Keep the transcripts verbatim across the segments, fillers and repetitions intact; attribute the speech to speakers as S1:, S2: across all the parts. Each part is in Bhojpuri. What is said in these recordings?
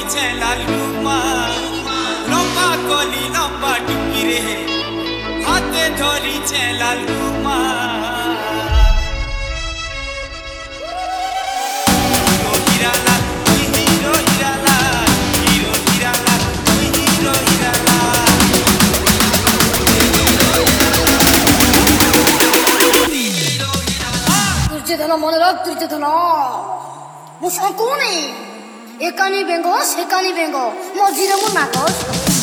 S1: চেলা লুমা লম্বা কলি লম্বা টুকি রে হাতে ধরি চেলা লুমা
S2: दुर्योधन मन रख दुर्योधन मु शकुनी एकानी बेंगो सेकानी बेंगो मझिरे मु नाकस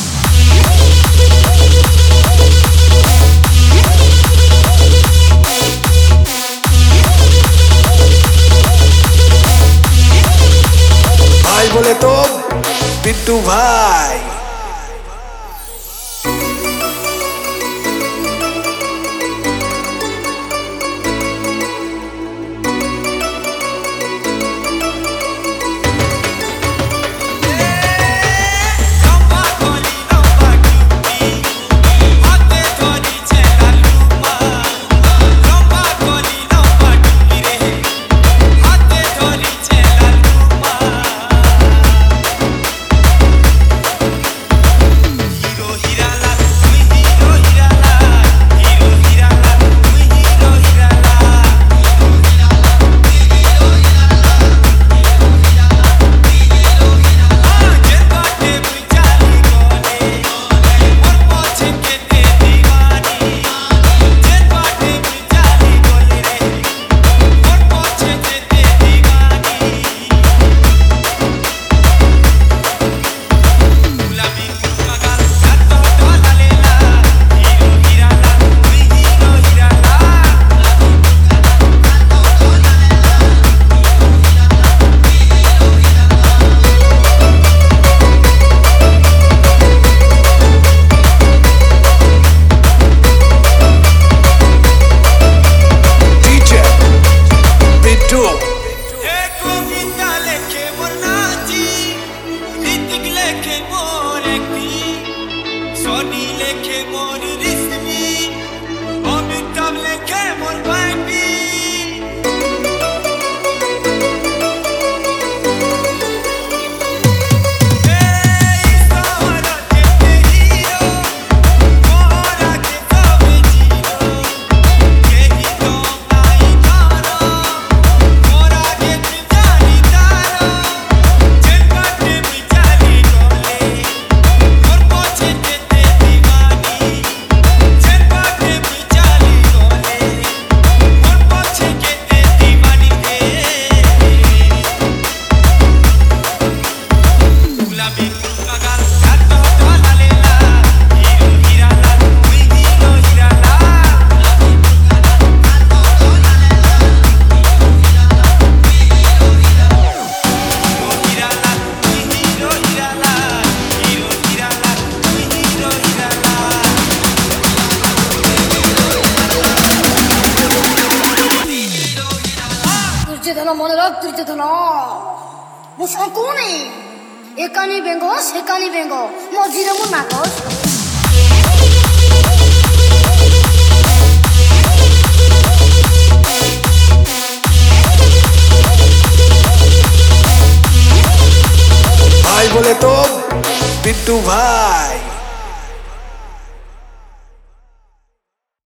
S3: भाई बोले तो बिट्टू भाई
S1: Sony leke mor rismi Amitabh leke mor baby
S2: Duryodhana मन रख दुर्योधन मु शकुनी एकानी बेंगो सेकानी बेंगो मझिरे मु नाकस
S3: भाई बोले तो बिट्टू भाई।